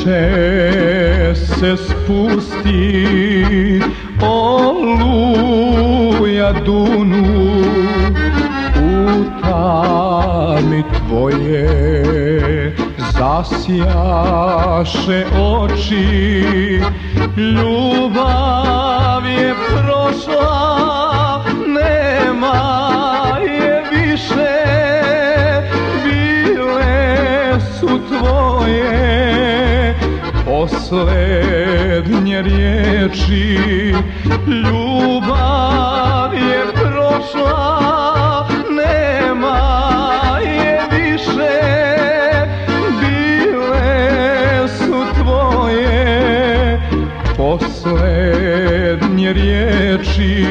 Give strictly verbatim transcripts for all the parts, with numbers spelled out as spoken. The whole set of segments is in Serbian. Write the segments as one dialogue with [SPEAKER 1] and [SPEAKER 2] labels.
[SPEAKER 1] Kiše se spusti, oluja dunu, u tami tvoje zasjaše oči. Ljubav je prošla, nema je više, bile su tvoje poslednje riječi. Ljubav je prošla, nema je više, bile su tvoje poslednje riječi.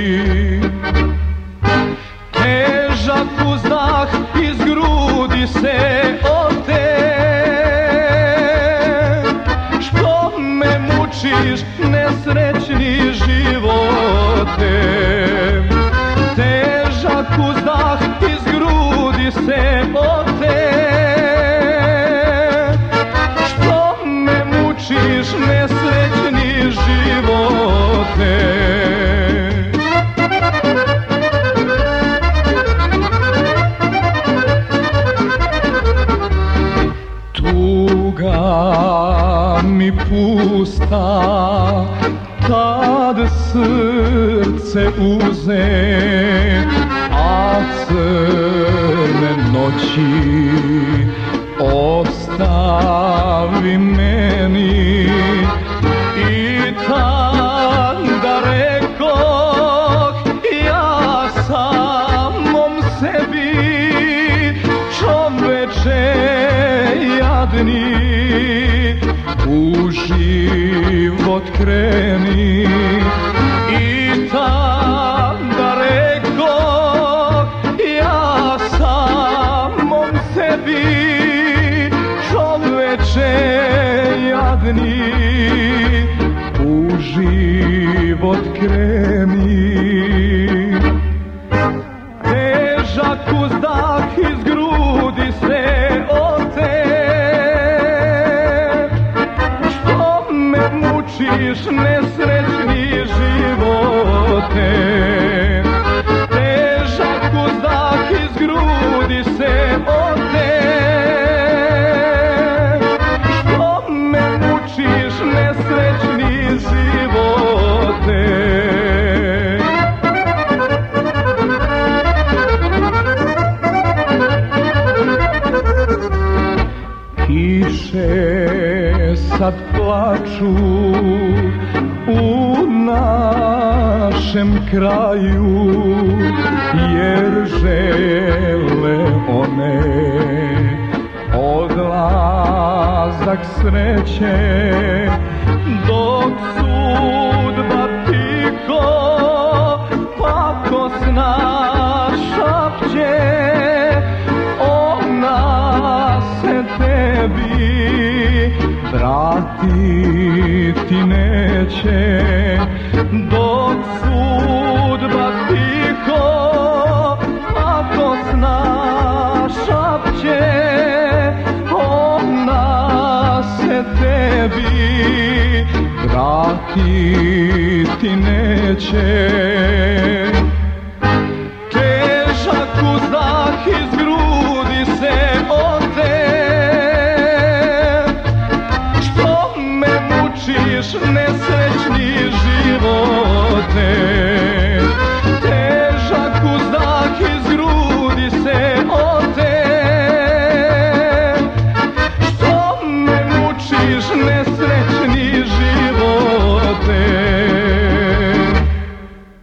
[SPEAKER 1] Težak uzdah iz grudi se ote, što me mučiš nesrećni živote. Težak uzdah iz grudi se ote, što me mučiš nesrećni živote. Tuga mi pusta, tad srce uze, a crne noći ostavi meni. I tada rekoh ja samom sebi, čoveče jadni, u život kreni. I tada rekoh ja samom sebi, čoveče jadni, u život kreni. Težak uzdah iz grudi se ote, što me mučiš nesrećni živote. Težak uzdah iz grudi se ote, što me mučiš nesrećni živote. Kiše sad plaču u našem kraju, jer žele one odlazak sreće, dok sudba tiho pakosna šapće. Ona se tebi vratiti neće, dok sudba tiho pakosna šapće. Ona se tebi vratiti neće. Težak uzdah iz grudi se ote, što me mučiš nesrećni živote.